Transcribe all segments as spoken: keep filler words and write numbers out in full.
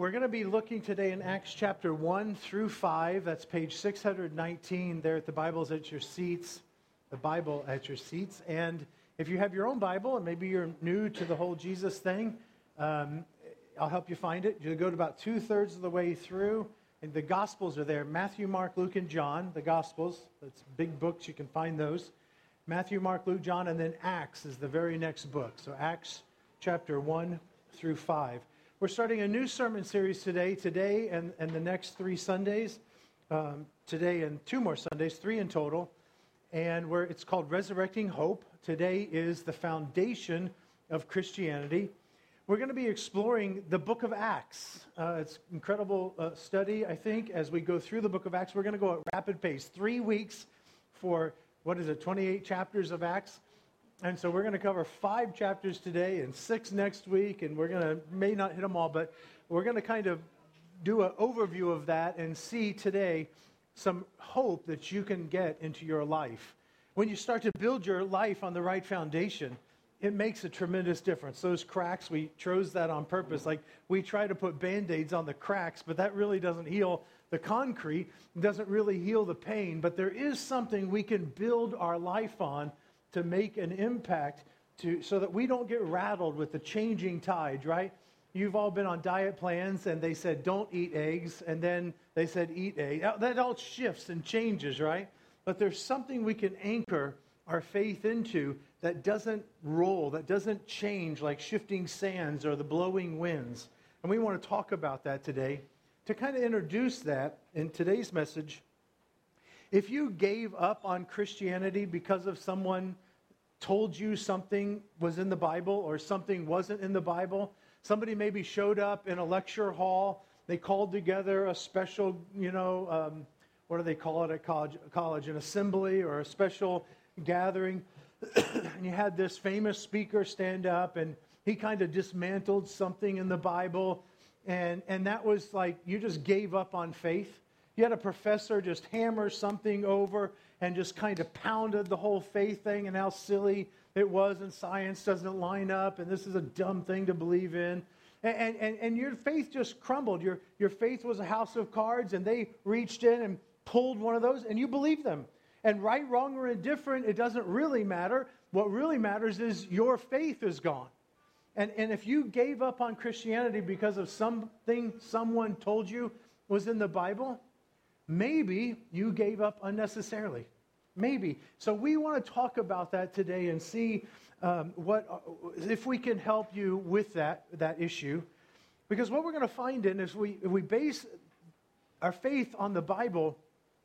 We're going to be looking today in Acts chapter one through five. That's page six hundred nineteen there at the Bibles at your seats. The Bible at your seats. And if you have your own Bible and maybe you're new to the whole Jesus thing, um, I'll help you find it. You'll go to about two-thirds of the way through. And the Gospels are there. Matthew, Mark, Luke, and John. The Gospels. That's big books. You can find those. Matthew, Mark, Luke, John, and then Acts is the very next book. So Acts chapter one through five. We're starting a new sermon series today, today and, and the next three Sundays. Um, today and two more Sundays, three in total. And we're, it's called Resurrecting Hope. Today is the foundation of Christianity. We're going to be exploring the book of Acts. Uh, it's an incredible uh, study, I think, as we go through the book of Acts. We're going to go at rapid pace. Three weeks for, what is it, twenty-eight chapters of Acts. And so we're going to cover five chapters today and six next week, and we're going to, may not hit them all, but we're going to kind of do an overview of that and see today some hope that you can get into your life. When you start to build your life on the right foundation, it makes a tremendous difference. Those cracks, we chose that on purpose. Like, we try to put Band-Aids on the cracks, but that really doesn't heal the concrete, doesn't really heal the pain, but there is something we can build our life on to make an impact to so that we don't get rattled with the changing tides, right? You've all been on diet plans and they said, don't eat eggs. And then they said, eat eggs. That all shifts and changes, right? But there's something we can anchor our faith into that doesn't roll, that doesn't change like shifting sands or the blowing winds. And we want to talk about that today. To kind of introduce that in today's message, if you gave up on Christianity because of someone told you something was in the Bible or something wasn't in the Bible, somebody maybe showed up in a lecture hall, they called together a special, you know, um, what do they call it at college, college, an assembly or a special gathering, and you had this famous speaker stand up and he kind of dismantled something in the Bible, and, and that was like, you just gave up on faith. You had a professor just hammer something over and just kind of pounded the whole faith thing and how silly it was and science doesn't line up and this is a dumb thing to believe in. And, and, and your faith just crumbled. Your, your faith was a house of cards and they reached in and pulled one of those and you believed them. And right, wrong, or indifferent, it doesn't really matter. What really matters is your faith is gone. And, and if you gave up on Christianity because of something someone told you was in the Bible, maybe you gave up unnecessarily. Maybe. So we want to talk about that today and see um, what if we can help you with that, that issue. Because what we're going to find in is we, if we base our faith on the Bible,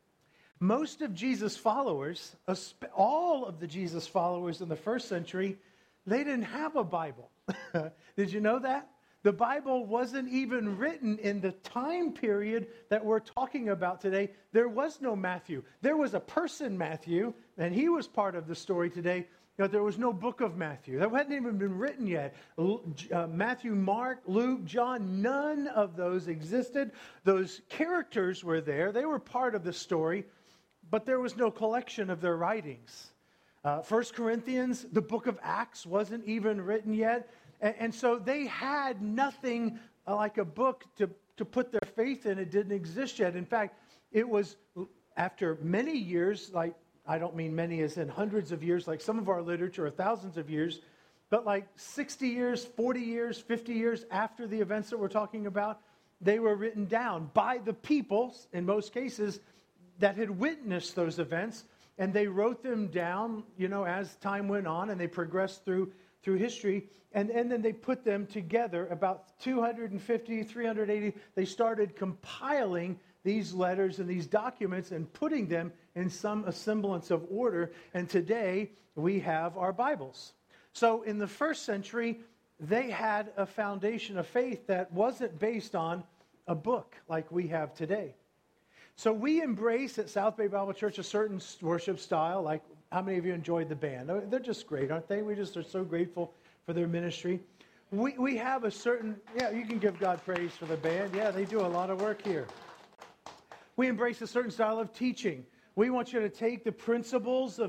most of Jesus' followers, all of the Jesus followers in the first century, they didn't have a Bible. Did you know that? The Bible wasn't even written in the time period that we're talking about today. There was no Matthew. There was a person, Matthew, and he was part of the story today, but there was no book of Matthew. That hadn't even been written yet. Uh, Matthew, Mark, Luke, John, none of those existed. Those characters were there. They were part of the story, but there was no collection of their writings. Uh, First Corinthians, the book of Acts wasn't even written yet. And, and so they had nothing uh, like a book to, to put their faith in. It didn't exist yet. In fact, it was after many years, like, I don't mean many as in hundreds of years, like some of our literature are thousands of years, but like sixty years, forty years, fifty years after the events that we're talking about, they were written down by the people, in most cases, that had witnessed those events, and they wrote them down, you know, as time went on, and they progressed through through history, and, and then they put them together, about two hundred fifty, three hundred eighty, they started compiling these letters and these documents and putting them in some semblance of order, and today we have our Bibles. So in the first century, they had a foundation of faith that wasn't based on a book like we have today. So we embrace at South Bay Bible Church a certain worship style. Like, how many of you enjoyed the band? They're just great, aren't they? We just are so grateful for their ministry. We we have a certain, yeah, you can give God praise for the band. Yeah, they do a lot of work here. We embrace a certain style of teaching. We want you to take the principles of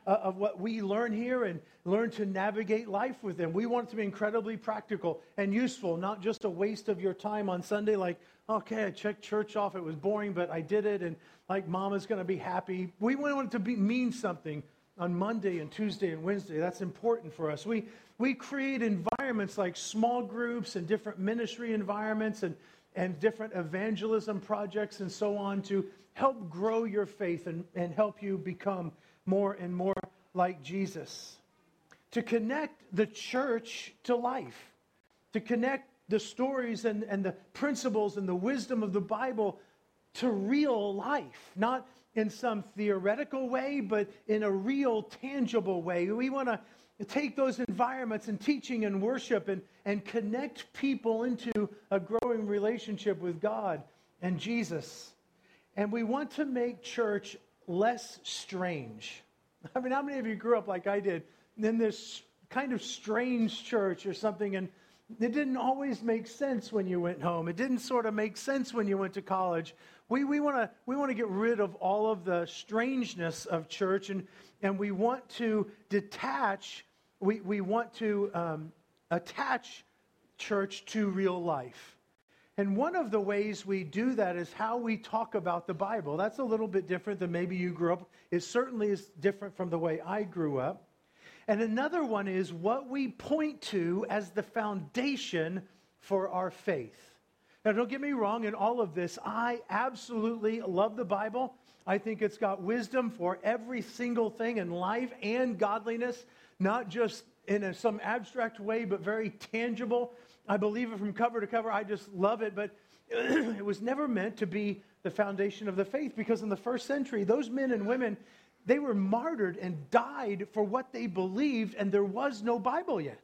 uh, of what we learn here and learn to navigate life with them. We want it to be incredibly practical and useful, not just a waste of your time on Sunday like, okay, I checked church off. It was boring, but I did it, and like Mama's going to be happy. We want it to be, mean something on Monday and Tuesday and Wednesday. That's important for us. We we create environments like small groups and different ministry environments and, and different evangelism projects and so on to help grow your faith and, and help you become more and more like Jesus. To connect the church to life. To connect the stories and, and the principles and the wisdom of the Bible to real life. Not in some theoretical way, but in a real, tangible way. We want to take those environments and teaching and worship and, and connect people into a growing relationship with God and Jesus. And we want to make church less strange. I mean, how many of you grew up like I did in this kind of strange church or something, and it didn't always make sense when you went home. It didn't sort of make sense when you went to college. We we want to we want to get rid of all of the strangeness of church, and and we want to detach. We we want to um, attach church to real life. And one of the ways we do that is how we talk about the Bible. That's a little bit different than maybe you grew up. It certainly is different from the way I grew up. And another one is what we point to as the foundation for our faith. Now, don't get me wrong, in all of this, I absolutely love the Bible. I think it's got wisdom for every single thing in life and godliness, not just in a, some abstract way, but very tangible. I believe it from cover to cover. I just love it, but it was never meant to be the foundation of the faith, because in the first century, those men and women, they were martyred and died for what they believed, and there was no Bible yet.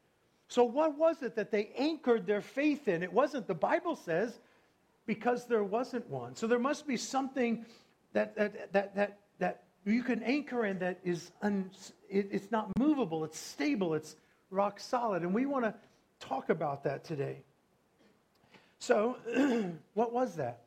So what was it that they anchored their faith in? It wasn't, the Bible says, because there wasn't one. So there must be something that that that that, that you can anchor in that is un, it, it's not movable, it's stable, it's rock solid. And we want to talk about that today. So what was that?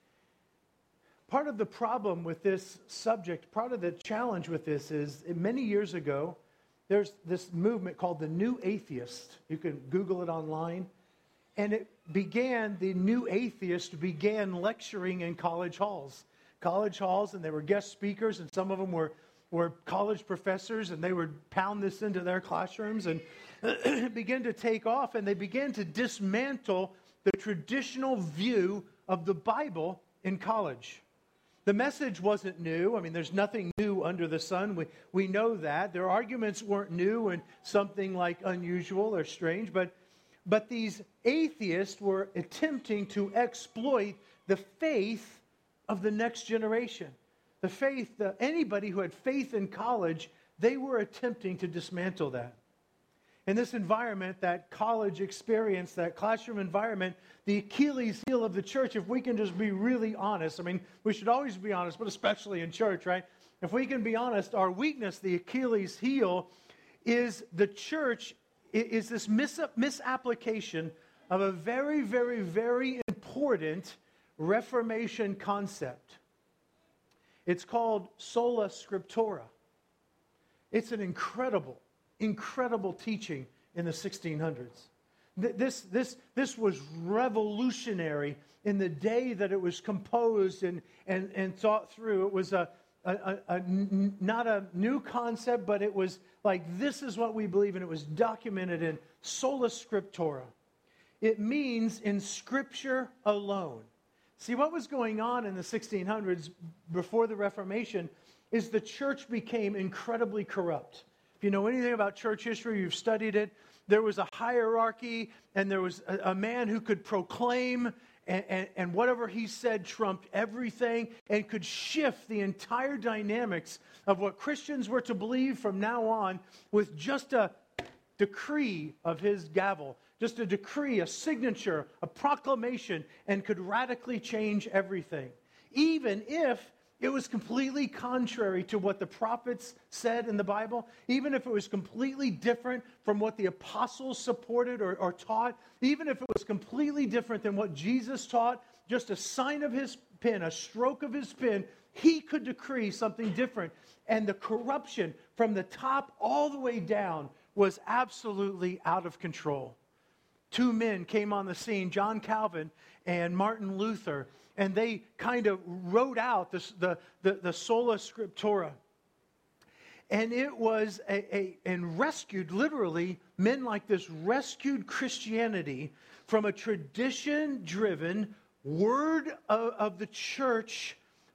Part of the problem with this subject, part of the challenge with this is, many years ago, there's this movement called the New Atheist. You can Google it online. And it began, the New Atheist began lecturing in college halls. College halls, and they were guest speakers, and some of them were, were college professors, and they would pound this into their classrooms, and it began to take off, and they began to dismantle the traditional view of the Bible in college. The message wasn't new. I mean, there's nothing new under the sun. We, we know that. Their arguments weren't new and something like unusual or strange, but, but these atheists were attempting to exploit the faith of the next generation. The faith, the, anybody who had faith in college, they were attempting to dismantle that. In this environment, that college experience, that classroom environment, the Achilles heel of the church, if we can just be really honest, I mean, we should always be honest, but especially in church, right? If we can be honest, our weakness, the Achilles heel, is the church, is this mis- misapplication of a very, very, very important Reformation concept. It's called sola scriptura. It's an incredible Incredible teaching in the sixteen hundreds. This, this, this was revolutionary in the day that it was composed and, and, and thought through. It was a, a, a, a not a new concept, but it was like, this is what we believe, and it was documented in sola scriptura. It means in Scripture alone. See, what was going on in the sixteen hundreds before the Reformation is the church became incredibly corrupt. If you know anything about church history, you've studied it, there was a hierarchy, and there was a, a man who could proclaim, and, and, and whatever he said trumped everything, and could shift the entire dynamics of what Christians were to believe from now on with just a decree of his gavel, just a decree, a signature, a proclamation, and could radically change everything. Even if it was completely contrary to what the prophets said in the Bible, even if it was completely different from what the apostles supported or, or taught, even if it was completely different than what Jesus taught, just a sign of his pen, a stroke of his pen, he could decree something different. And the corruption from the top all the way down was absolutely out of control. Two men came on the scene, John Calvin and Martin Luther, and they kind of wrote out this, the, the, the Sola Scriptura. And it was a, a, and rescued, literally, men like this rescued Christianity from a tradition-driven, word of, of the church,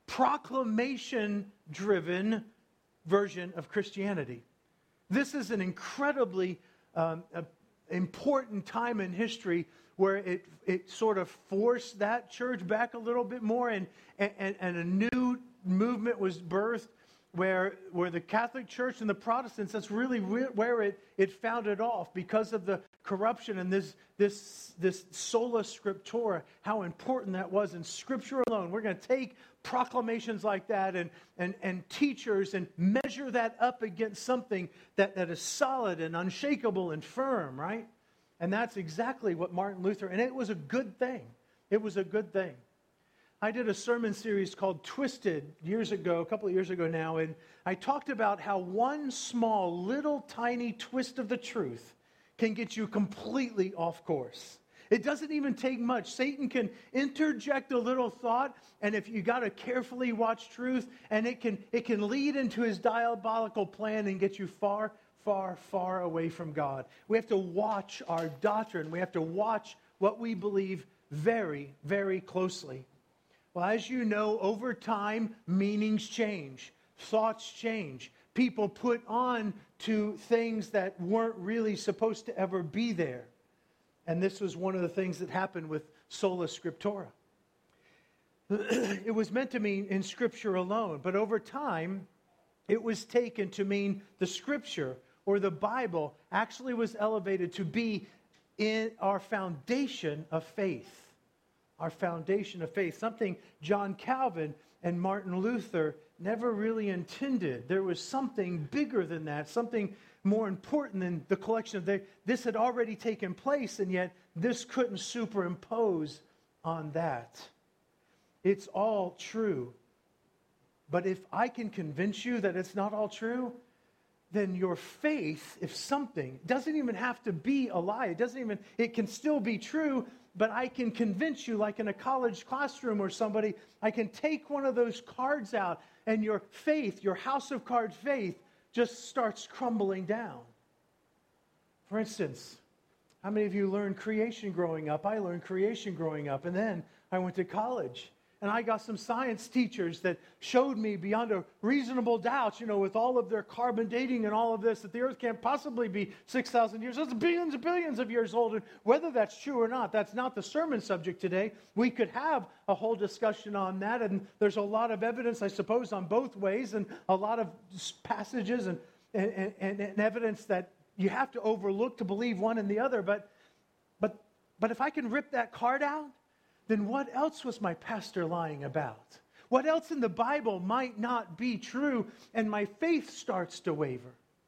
proclamation-driven version of Christianity. This is an incredibly um, uh, important time in history where it, it sort of forced that church back a little bit more, and, and, and a new movement was birthed where, where the Catholic Church and the Protestants, that's really re- where it, it founded off because of the corruption and this, this, this sola scriptura, how important that was in Scripture alone. We're going to take proclamations like that and, and, and teachers and measure that up against something that, that is solid and unshakable and firm, right? And that's exactly what Martin Luther, and it was a good thing. It was a good thing. I did a sermon series called Twisted years ago, a couple of years ago now, and I talked about how one small, little, tiny twist of the truth can get you completely off course. It doesn't even take much. Satan can interject a little thought, and if you got to carefully watch truth, and it can it can lead into his diabolical plan and get you far, far, far away from God. We have to watch our doctrine. We have to watch what we believe very, very closely. Well, as you know, over time, meanings change. Thoughts change. People put on to things that weren't really supposed to ever be there. And this was one of the things that happened with Sola Scriptura. It was meant to mean in Scripture alone, but over time, it was taken to mean the Scripture or the Bible actually was elevated to be in our foundation of faith. Our foundation of faith. Something John Calvin and Martin Luther never really intended. There was something bigger than that, something more important than the collection of their, this had already taken place, and yet this couldn't superimpose on that. It's all true. But if I can convince you that it's not all true, then your faith, if something, doesn't even have to be a lie. It doesn't even, it can still be true, but I can convince you, like in a college classroom or somebody, I can take one of those cards out, and your faith, your house of cards faith, just starts crumbling down. For instance, how many of you learned creation growing up? I learned creation growing up, and then I went to college. And I got some science teachers that showed me beyond a reasonable doubt, you know, with all of their carbon dating and all of this, that the earth can't possibly be six thousand years. It's billions and billions of years old. And whether that's true or not, that's not the sermon subject today. We could have a whole discussion on that. And there's a lot of evidence, I suppose, on both ways, and a lot of passages and, and, and, and evidence that you have to overlook to believe one and the other. But, but, but if I can rip that card out, then what else was my pastor lying about? What else in the Bible might not be true, and my faith starts to waver?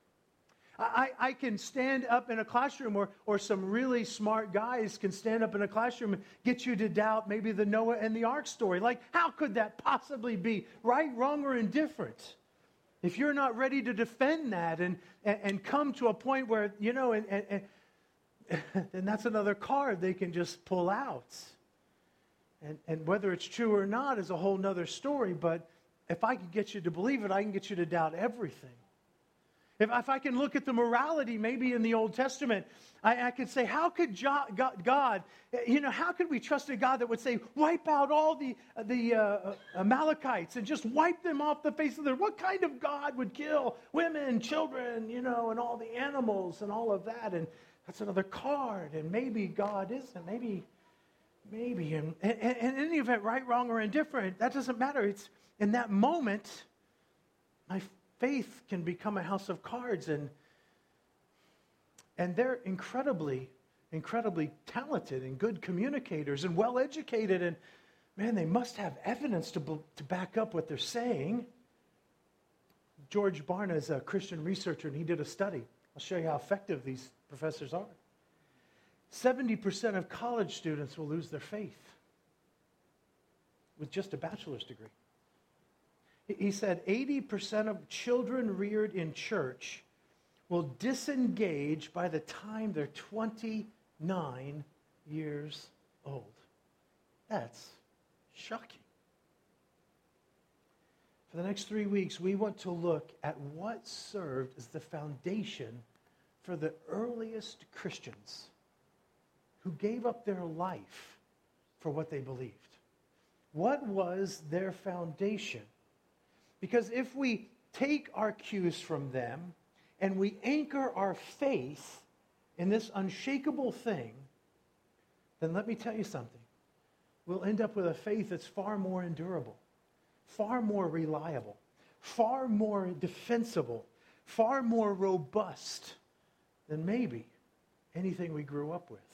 I, I can stand up in a classroom, or, or some really smart guys can stand up in a classroom and get you to doubt maybe the Noah and the Ark story. Like, how could that possibly be right, wrong, or indifferent? If you're not ready to defend that and, and, and come to a point where, you know, and, and, and then that's another card they can just pull out. And, and whether it's true or not is a whole nother story, but if I can get you to believe it, I can get you to doubt everything. If, if I can look at the morality maybe in the Old Testament, I, I could say, how could jo- God, God, you know, how could we trust a God that would say, wipe out all the, the uh, Amalekites and just wipe them off the face of the earth? What kind of God would kill women, children, you know, and all the animals and all of that? And that's another card, and maybe God isn't, maybe... Maybe, and in any event, right, wrong, or indifferent, that doesn't matter. It's in that moment, my faith can become a house of cards, and and they're incredibly, incredibly talented and good communicators and well-educated, and man, they must have evidence to, to back up what they're saying. George Barna is a Christian researcher, and he did a study. I'll show you how effective these professors are. seventy percent of college students will lose their faith. with just a bachelor's degree. He said eighty percent of children reared in church will disengage by the time they're twenty-nine years old. That's shocking. For the next three weeks, we want to look at what served as the foundation for the earliest Christians who gave up their life for what they believed. What was their foundation? Because if we take our cues from them and we anchor our faith in this unshakable thing, then let me tell you something. We'll end up with a faith that's far more endurable, far more reliable, far more defensible, far more robust than maybe anything we grew up with.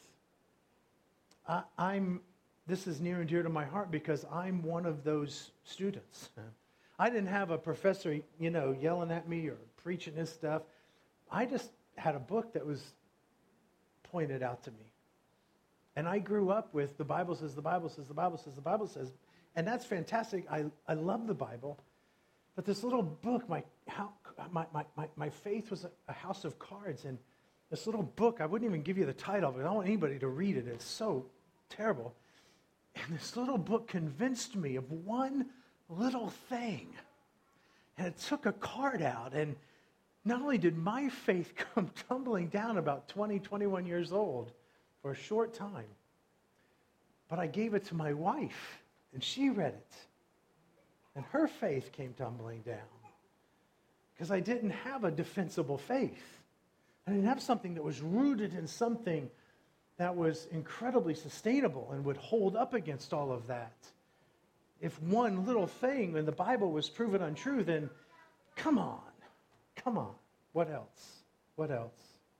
I, I'm, this is near and dear to my heart because I'm one of those students. I didn't have a professor, you know, yelling at me or preaching this stuff. I just had a book that was pointed out to me. And I grew up with the Bible says, the Bible says, the Bible says, the Bible says. And that's fantastic. I, I love the Bible. But this little book, my, how, my, my, my, my faith was a, a house of cards. And this little book, I wouldn't even give you the title of it. I don't want anybody to read it. It's so terrible. And this little book convinced me of one little thing. And it took a card out. And not only did my faith come tumbling down about twenty, twenty-one years old for a short time, but I gave it to my wife, and she read it. And her faith came tumbling down because I didn't have a defensible faith. I didn't have something that was rooted in something that was incredibly sustainable and would hold up against all of that. If one little thing in the Bible was proven untrue, then come on, come on. What else? What else?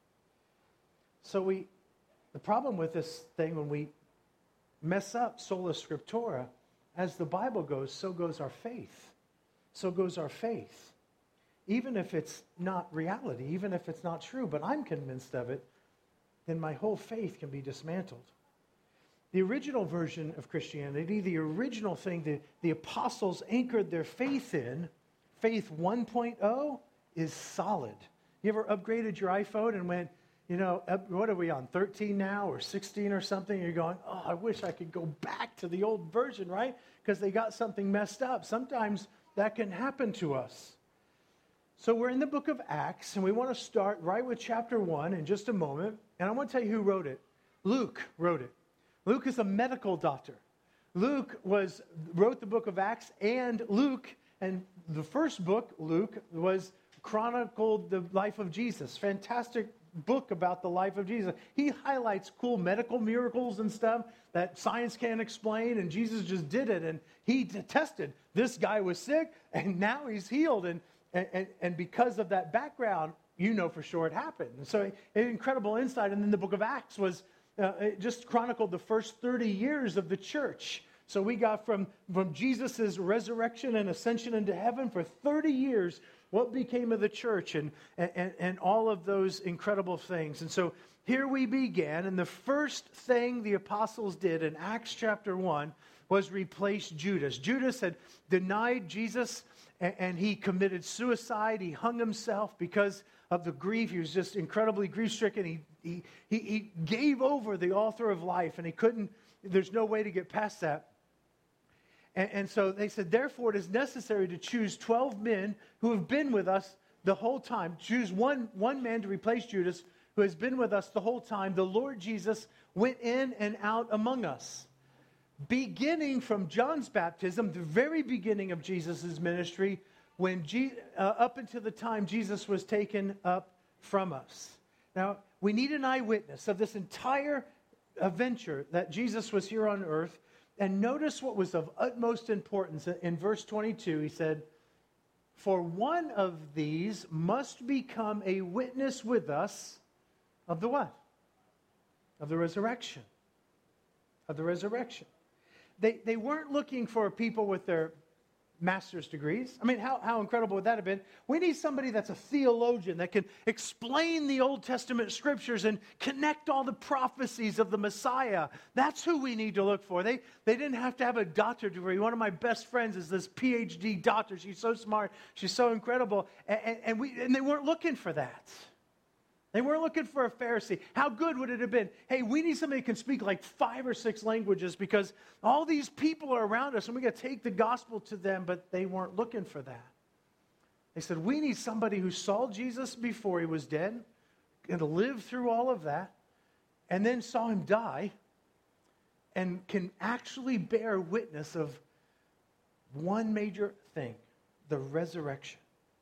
So we, the problem with this thing when we mess up sola scriptura, as the Bible goes, so goes our faith. So goes our faith. Even if it's not reality, even if it's not true, but I'm convinced of it, then my whole faith can be dismantled. The original version of Christianity, the original thing that the apostles anchored their faith in, faith one point oh, is solid. You ever upgraded your iPhone and went, you know, what are we on, thirteen now or sixteen or something? You're going, oh, I wish I could go back to the old version, right? Because they got something messed up. Sometimes that can happen to us. So we're in the book of Acts, and we want to start right with chapter one in just a moment. And I want to tell you who wrote it. Luke wrote it. Luke is a medical doctor. Luke was wrote the book of Acts, and Luke, and the first book, Luke, was chronicled the life of Jesus. Fantastic book about the life of Jesus. He highlights cool medical miracles and stuff that science can't explain, and Jesus just did it, and he tested. This guy was sick, and now he's healed, and and, and because of that background, you know for sure it happened. And so an incredible insight. And then the book of Acts was uh, it just chronicled the first thirty years of the church. So we got from, from Jesus' resurrection and ascension into heaven for thirty years, what became of the church and, and, and all of those incredible things. And so here we began, and the first thing the apostles did in Acts chapter one was replace Judas. Judas had denied Jesus, and, and he committed suicide. He hung himself because of the grief. He was just incredibly grief-stricken. He, he, he, he gave over the author of life, and he couldn't, there's no way to get past that. And, and so they said, therefore it is necessary to choose twelve men who have been with us the whole time. Choose one, one man to replace Judas who has been with us the whole time. The Lord Jesus went in and out among us. Beginning from John's baptism, the very beginning of Jesus' ministry, when Je- uh, up until the time Jesus was taken up from us. Now, we need an eyewitness of this entire adventure that Jesus was here on earth. And notice what was of utmost importance. In verse twenty-two, he said, for one of these must become a witness with us of the what? Of the resurrection. Of the resurrection. They, they weren't looking for people with their master's degrees. I mean, how, how incredible would that have been? We need somebody that's a theologian that can explain the Old Testament scriptures and connect all the prophecies of the Messiah. That's who we need to look for. They, they didn't have to have a doctorate degree. One of my best friends is this P H D doctor. She's so smart. She's so incredible. And, and, and, we, and they weren't looking for that. They weren't looking for a Pharisee. How good would it have been? Hey, we need somebody who can speak like five or six languages because all these people are around us and we got to take the gospel to them, but they weren't looking for that. They said, we need somebody who saw Jesus before he was dead and lived through all of that and then saw him die and can actually bear witness of one major thing, the resurrection.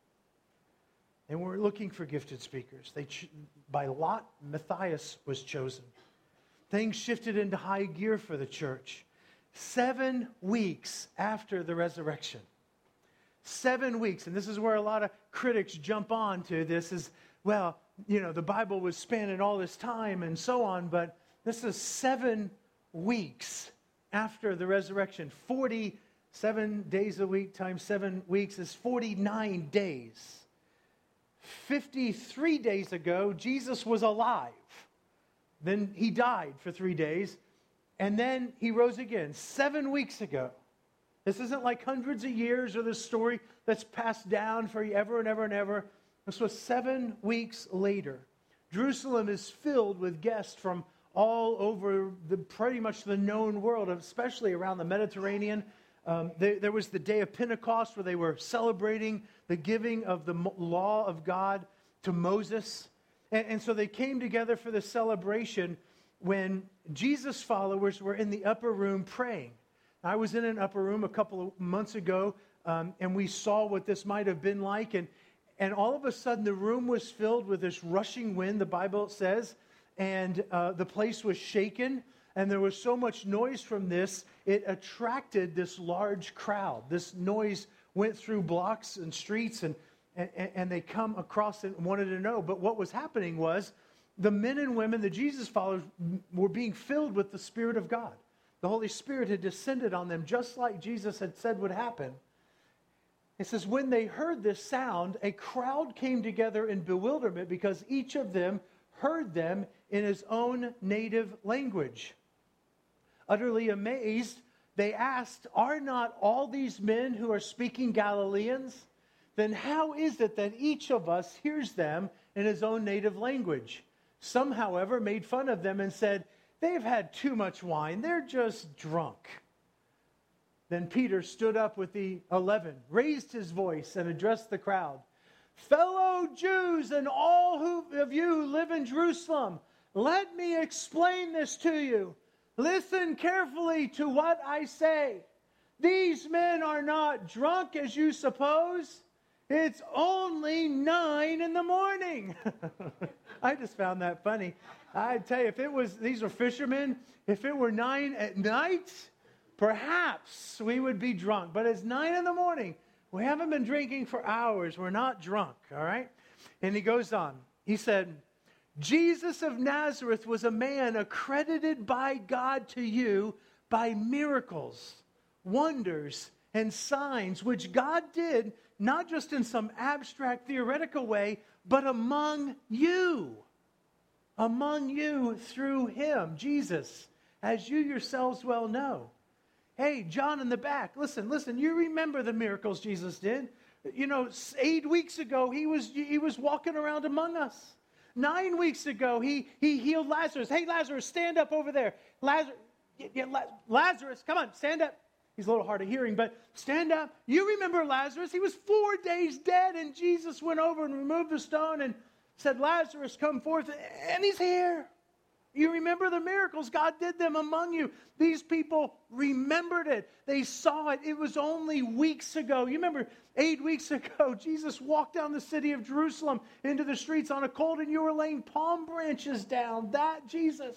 And we're looking for gifted speakers. They, by lot, Matthias was chosen. Things shifted into high gear for the church. Seven weeks after the resurrection. Seven weeks. And this is where a lot of critics jump on to this is, well, you know, the Bible was spanning all this time and so on, but this is seven weeks after the resurrection. forty-seven days a week times seven weeks is forty-nine days. fifty-three days ago, Jesus was alive. Then he died for three days, and then he rose again seven weeks ago. This isn't like hundreds of years or this story that's passed down for ever and ever and ever. This was seven weeks later. Jerusalem is filled with guests from all over the pretty much the known world, especially around the Mediterranean. Um, there, there was the day of Pentecost where they were celebrating the giving of the law of God to Moses. And, and so they came together for the celebration when Jesus' followers were in the upper room praying. I was in an upper room a couple of months ago, um, and we saw what this might have been like. And, and all of a sudden, the room was filled with this rushing wind, the Bible says, and uh, the place was shaken. And there was so much noise from this, it attracted this large crowd. This noise went through blocks and streets, and, and, and they come across it and wanted to know. But what was happening was the men and women, the Jesus followers, were being filled with the Spirit of God. The Holy Spirit had descended on them just like Jesus had said would happen. It says, when they heard this sound, a crowd came together in bewilderment because each of them heard them in his own native language. Utterly amazed, they asked, are not all these men who are speaking Galileans? Then how is it that each of us hears them in his own native language? Some, however, made fun of them and said, they've had too much wine. They're just drunk. Then Peter stood up with the eleven, raised his voice, and addressed the crowd. Fellow Jews and all who, of you who live in Jerusalem, let me explain this to you. Listen carefully to what I say. These men are not drunk as you suppose. It's only nine in the morning. I just found that funny. I tell you, if it was, these are fishermen, if it were nine at night, perhaps we would be drunk. But it's nine in the morning. We haven't been drinking for hours. We're not drunk, all right? And he goes on. He said, Jesus of Nazareth was a man accredited by God to you by miracles, wonders, and signs, which God did not just in some abstract theoretical way, but among you. Among you through him, Jesus, as you yourselves well know. Hey, John in the back, listen, listen, you remember the miracles Jesus did. You know, eight weeks ago, he was, he was walking around among us. Nine weeks ago, he, he healed Lazarus. Hey, Lazarus, stand up over there. Lazarus, yeah, Lazarus, come on, stand up. He's a little hard of hearing, but stand up. You remember Lazarus. He was four days dead, and Jesus went over and removed the stone and said, Lazarus, come forth, and he's here. You remember the miracles. God did them among you. These people remembered it. They saw it. It was only weeks ago. You remember eight weeks ago, Jesus walked down the city of Jerusalem into the streets on a cold, and you were laying palm branches down. That Jesus.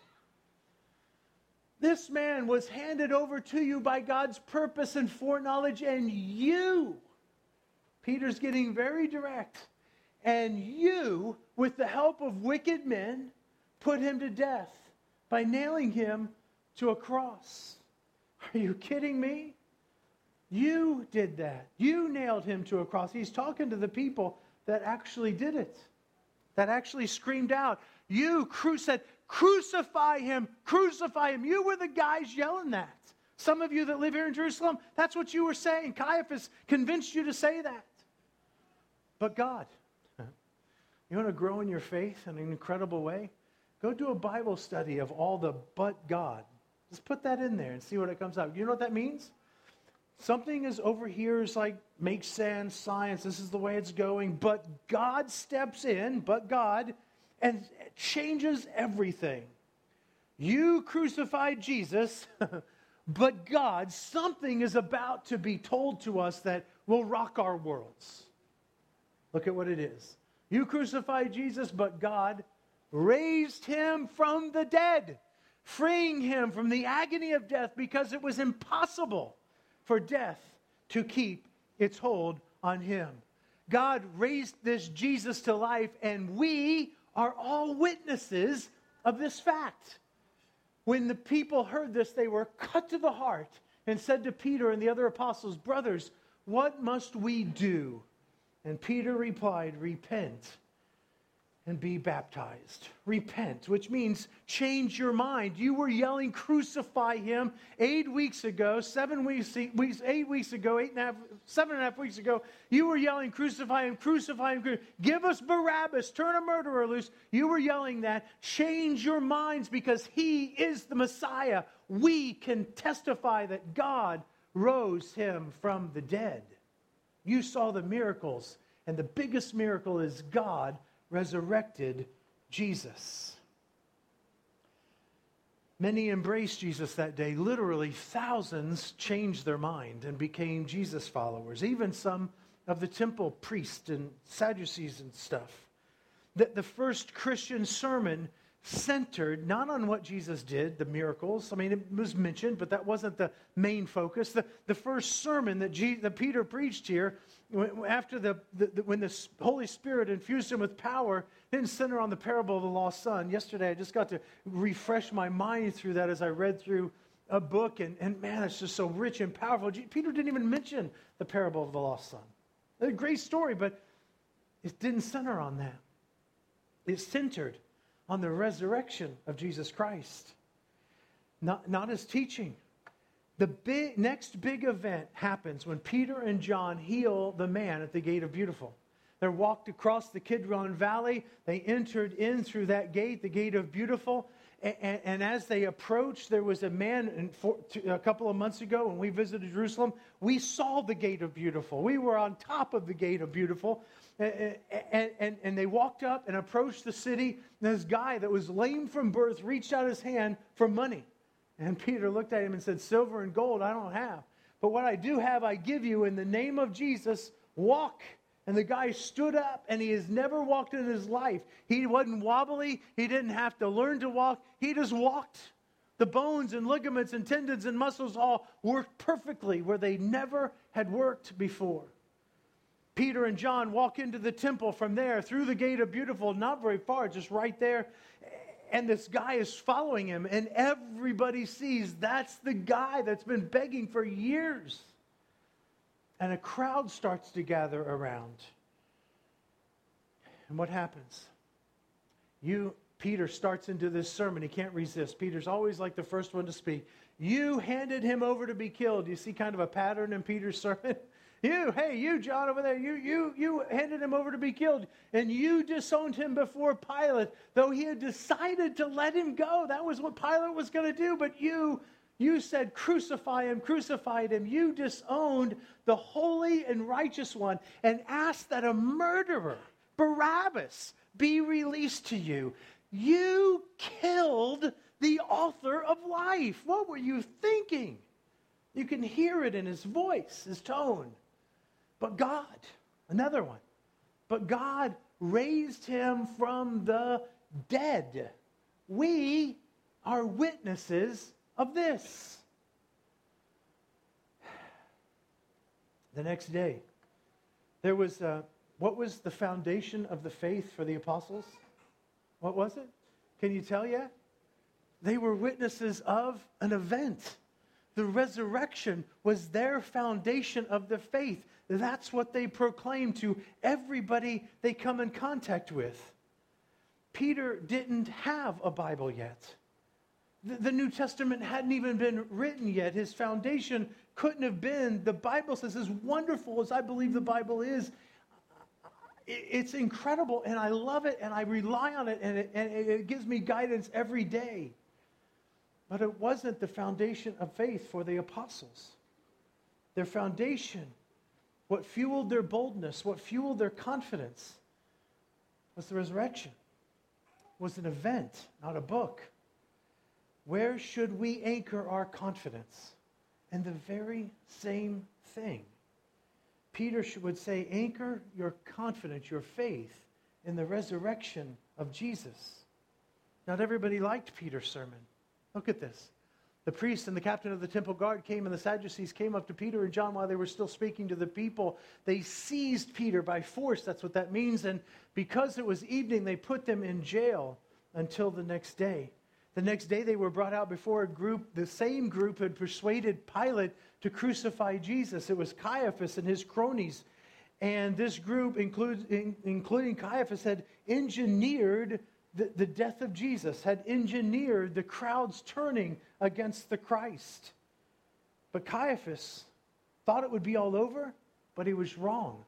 This man was handed over to you by God's purpose and foreknowledge, and you, Peter's getting very direct, and you, with the help of wicked men, put him to death by nailing him to a cross. Are you kidding me? You did that. You nailed him to a cross. He's talking to the people that actually did it, that actually screamed out, you cru- said, crucify him, crucify him. You were the guys yelling that. Some of you that live here in Jerusalem, that's what you were saying. Caiaphas convinced you to say that. But God, you want to grow in your faith in an incredible way? Go do a Bible study of all the but God. Just put that in there and see what it comes out. You know what that means? Something is over here is like, makes sense, science, this is the way it's going, but God steps in, but God, and changes everything. You crucified Jesus, but God, something is about to be told to us that will rock our worlds. Look at what it is. You crucified Jesus, but God raised him from the dead, freeing him from the agony of death because it was impossible for death to keep its hold on him. God raised this Jesus to life, and we are all witnesses of this fact. When the people heard this, they were cut to the heart and said to Peter and the other apostles, brothers, what must we do? And Peter replied, repent and be baptized. Repent, which means change your mind. You were yelling, crucify him eight weeks ago, seven weeks, weeks eight weeks ago, eight and a half, seven and a half weeks ago. You were yelling, crucify him, crucify him, crucify him. Give us Barabbas, turn a murderer loose. You were yelling that. Change your minds because he is the Messiah. We can testify that God rose him from the dead. You saw the miracles, and the biggest miracle is God resurrected Jesus. Many embraced Jesus that day. Literally, thousands changed their mind and became Jesus followers. Even some of the temple priests and Sadducees and stuff. That the first Christian sermon centered not on what Jesus did, the miracles. I mean, it was mentioned, but that wasn't the main focus. The, the first sermon that, Je- that Peter preached here, after the, the, the when the Holy Spirit infused him with power, didn't center on the parable of the lost son. Yesterday, I just got to refresh my mind through that as I read through a book, and, and man, it's just so rich and powerful. Peter didn't even mention the parable of the lost son. A great story, but it didn't center on that. It centered on the resurrection of Jesus Christ, not, not his teaching. The big, next big event happens when Peter and John heal the man at the Gate of Beautiful. They walked across the Kidron Valley. They entered in through that gate, the Gate of Beautiful. And, and, and as they approached, there was a man in for, to, a couple of months ago when we visited Jerusalem. We saw the Gate of Beautiful. We were on top of the Gate of Beautiful. And, and, and, and they walked up and approached the city. And this guy that was lame from birth reached out his hand for money. And Peter looked at him and said, silver and gold I don't have. But what I do have, I give you. In the name of Jesus, walk. And the guy stood up, and he has never walked in his life. He wasn't wobbly. He didn't have to learn to walk. He just walked. The bones and ligaments and tendons and muscles all worked perfectly where they never had worked before. Peter and John walk into the temple from there, through the Gate of Beautiful, not very far, just right there. And this guy is following him, and everybody sees that's the guy that's been begging for years. And a crowd starts to gather around. And what happens? You, Peter starts into this sermon. He can't resist. Peter's always like the first one to speak. You handed him over to be killed. You see kind of a pattern in Peter's sermon? You, hey, you, John, over there, you, you, you handed him over to be killed, and you disowned him before Pilate, though he had decided to let him go. That was what Pilate was going to do, but you, you said, crucify him, crucified him. You disowned the holy and righteous one and asked that a murderer, Barabbas, be released to you. You killed the author of life. What were you thinking? You can hear it in his voice, his tone. But God, another one, but God raised him from the dead. We are witnesses of this. The next day, there was, uh, what was the foundation of the faith for the apostles? What was it? Can you tell yet? They were witnesses of an event. The resurrection was their foundation of the faith. That's what they proclaim to everybody they come in contact with. Peter didn't have a Bible yet. The, the New Testament hadn't even been written yet. His foundation couldn't have been. The Bible says, as wonderful as I believe the Bible is, it's incredible, and I love it, and I rely on it, and it, and it gives me guidance every day. But it wasn't the foundation of faith for the apostles. Their foundation, what fueled their boldness, what fueled their confidence, was the resurrection. It was an event, not a book. Where should we anchor our confidence? In the very same thing. Peter would say, anchor your confidence, your faith, in the resurrection of Jesus. Not everybody liked Peter's sermon. Look at this. The priest and the captain of the temple guard came, and the Sadducees came up to Peter and John while they were still speaking to the people. They seized Peter by force. That's what that means. And because it was evening, they put them in jail until the next day. The next day they were brought out before a group. The same group had persuaded Pilate to crucify Jesus. It was Caiaphas and his cronies. And this group, includes, in, including Caiaphas, had engineered the, the death of Jesus, had engineered the crowds turning against the Christ. But Caiaphas thought it would be all over, but he was wrong.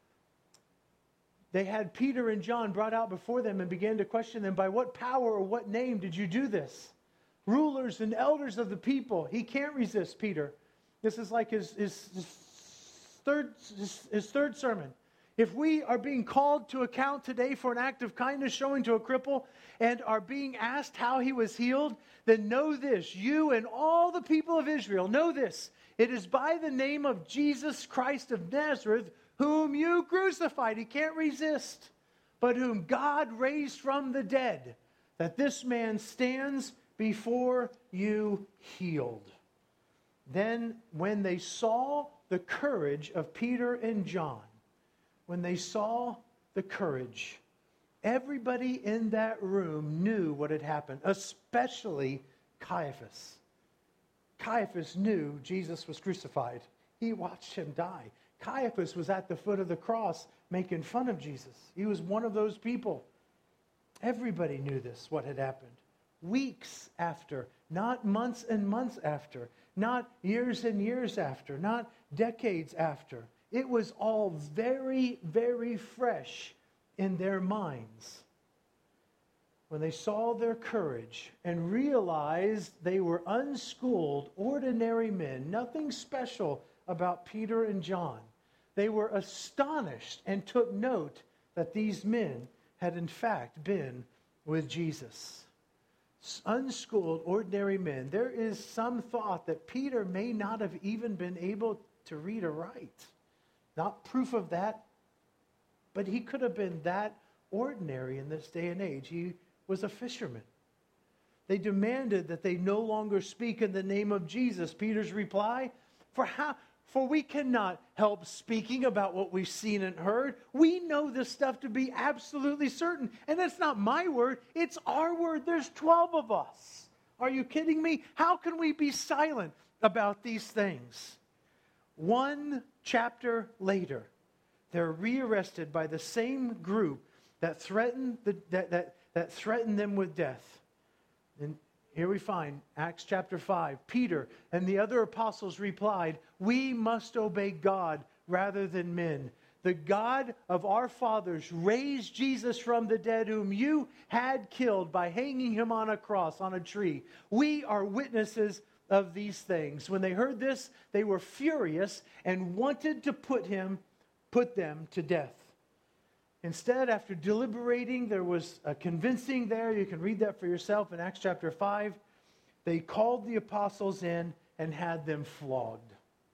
They had Peter and John brought out before them and began to question them, by what power or what name did you do this? Rulers and elders of the people. He can't resist Peter. This is like his, his, his, third, his, his third sermon. If we are being called to account today for an act of kindness showing to a cripple and are being asked how he was healed, then know this, you and all the people of Israel, know this. It is by the name of Jesus Christ of Nazareth, whom you crucified. He can't resist, but whom God raised from the dead, that this man stands before you healed. Then when they saw the courage of Peter and John, when they saw the courage, everybody in that room knew what had happened, especially Caiaphas. Caiaphas knew Jesus was crucified. He watched him die. Caiaphas was at the foot of the cross making fun of Jesus. He was one of those people. Everybody knew this, what had happened. Weeks after, not months and months after, not years and years after, not decades after. It was all very, very fresh in their minds. When they saw their courage and realized they were unschooled, ordinary men, nothing special about Peter and John, they were astonished and took note that these men had in fact been with Jesus. Unschooled, ordinary men. There is some thought that Peter may not have even been able to read or write. Not proof of that, but he could have been that ordinary in this day and age. He was a fisherman. They demanded that they no longer speak in the name of Jesus. Peter's reply, for how? For we cannot help speaking about what we've seen and heard. We know this stuff to be absolutely certain. And it's not my word, it's our word. There's twelve of us. Are you kidding me? How can we be silent about these things? One chapter later, they're rearrested by the same group that threatened, the, that, that, that threatened them with death. And here we find Acts chapter five. Peter and the other apostles replied, we must obey God rather than men. The God of our fathers raised Jesus from the dead, whom you had killed by hanging him on a cross, on a tree. We are witnesses of these things. When they heard this, they were furious and wanted to put him, put them to death. Instead, after deliberating, there was a convincing there. You can read that for yourself in Acts chapter five. They called the apostles in and had them flogged.